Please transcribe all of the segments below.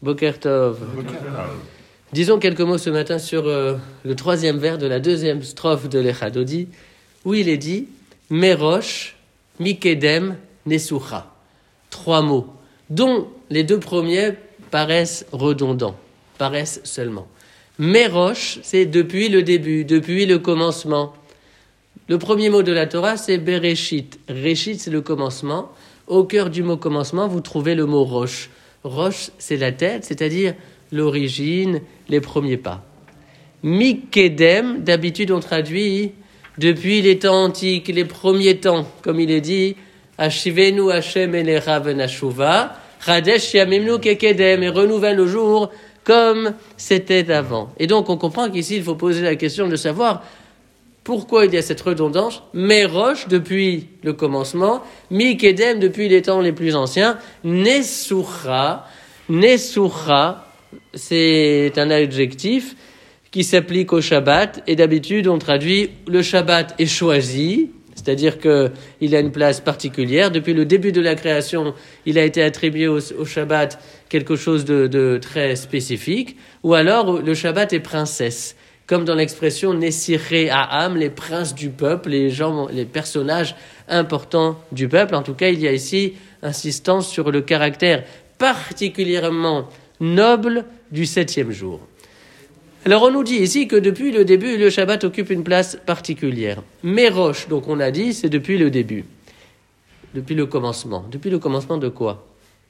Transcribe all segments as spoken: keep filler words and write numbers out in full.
Boker Tov. Disons quelques mots ce matin sur euh, le troisième vers de la deuxième strophe de l'Echadodi, où il est dit « Merosh, Mikedem, Nesucha ». Trois mots, dont les deux premiers paraissent redondants, paraissent seulement. Merosh, c'est depuis le début, depuis le commencement. Le premier mot de la Torah, c'est Bereshit. Reshit, c'est le commencement. Au cœur du mot commencement, vous trouvez le mot Rosh. Rosh, c'est la tête, c'est-à-dire l'origine, les premiers pas. Mikedem, d'habitude on traduit depuis les temps antiques, les premiers temps, comme il est dit, Ashivenu Hashem elecha venashuva, Chadesh yamimnu kekedem, et renouvelle le jour comme c'était avant. Et donc on comprend qu'ici il faut poser la question de savoir pourquoi il y a cette redondance. Merosh depuis le commencement, Mikedem depuis les temps les plus anciens, Nesucha, Nesucha, c'est un adjectif qui s'applique au Shabbat, et d'habitude on traduit le Shabbat est choisi, c'est-à-dire qu'il a une place particulière. Depuis le début de la création, il a été attribué au, au Shabbat quelque chose de, de très spécifique, ou alors le Shabbat est princesse, comme dans l'expression Nessiré Ha'am, les princes du peuple, les gens, les personnages importants du peuple. En tout cas, il y a ici insistance sur le caractère particulièrement noble du septième jour. Alors on nous dit ici que depuis le début, le Shabbat occupe une place particulière. Merosh, donc on a dit, c'est depuis le début, depuis le commencement. Depuis le commencement de quoi ?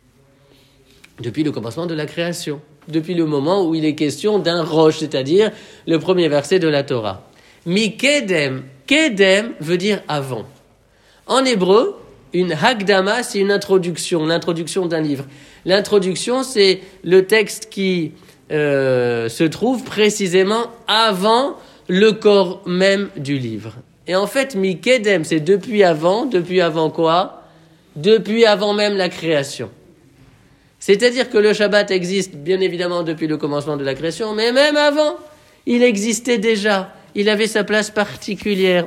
Depuis le commencement de la création. Depuis le moment où il est question d'un rosh, c'est-à-dire le premier verset de la Torah. Mikedem, kedem veut dire avant. En hébreu, une hagdama, c'est une introduction, l'introduction d'un livre. L'introduction, c'est le texte qui euh, se trouve précisément avant le corps même du livre. Et en fait, Mikedem, c'est depuis avant. Depuis avant quoi ? Depuis avant même la création. C'est-à-dire que le Shabbat existe bien évidemment depuis le commencement de la création, mais même avant, il existait déjà. Il avait sa place particulière.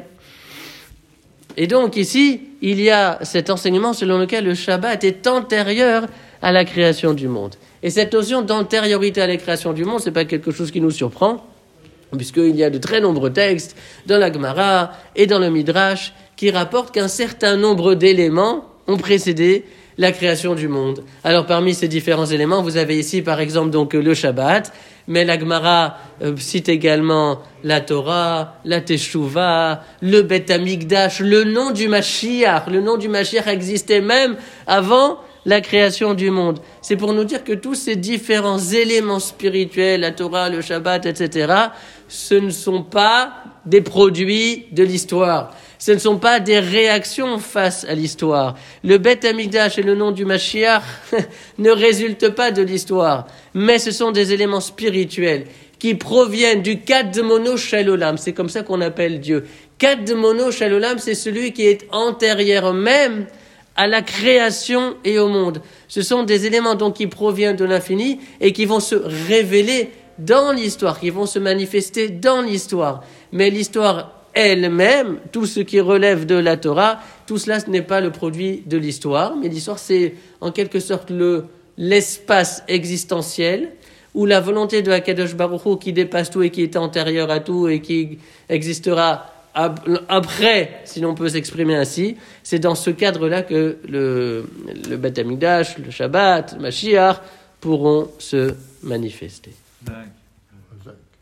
Et donc ici, il y a cet enseignement selon lequel le Shabbat est antérieur à la création du monde. Et cette notion d'antériorité à la création du monde, ce n'est pas quelque chose qui nous surprend, puisqu'il y a de très nombreux textes dans la Gemara et dans le Midrash qui rapportent qu'un certain nombre d'éléments ont précédé la création du monde. Alors parmi ces différents éléments, vous avez ici par exemple donc le Shabbat, mais la Gemara euh, cite également la Torah, la Teshuvah, le Bet Hamikdash, le nom du Mashiach. Le nom du Mashiach existait même avant la création du monde. C'est pour nous dire que tous ces différents éléments spirituels, la Torah, le Shabbat, et cetera, ce ne sont pas des produits de l'histoire. Ce ne sont pas des réactions face à l'histoire. Le Bet Hamikdash et le nom du Mashiach ne résultent pas de l'histoire, mais ce sont des éléments spirituels qui proviennent du Kadmono Shel Olam. C'est comme ça qu'on appelle Dieu. Kadmono Shel Olam, c'est celui qui est antérieur même à la création et au monde. Ce sont des éléments donc qui proviennent de l'infini et qui vont se révéler dans l'histoire, qui vont se manifester dans l'histoire. Mais l'histoire elle-même, tout ce qui relève de la Torah, tout cela ce n'est pas le produit de l'histoire, mais l'histoire c'est en quelque sorte le, l'espace existentiel où la volonté de Akadosh Baruch Hu qui dépasse tout et qui est antérieure à tout et qui existera après, si l'on peut s'exprimer ainsi, c'est dans ce cadre-là que le, le Bet Hamikdash, le Shabbat, le Mashiach pourront se manifester.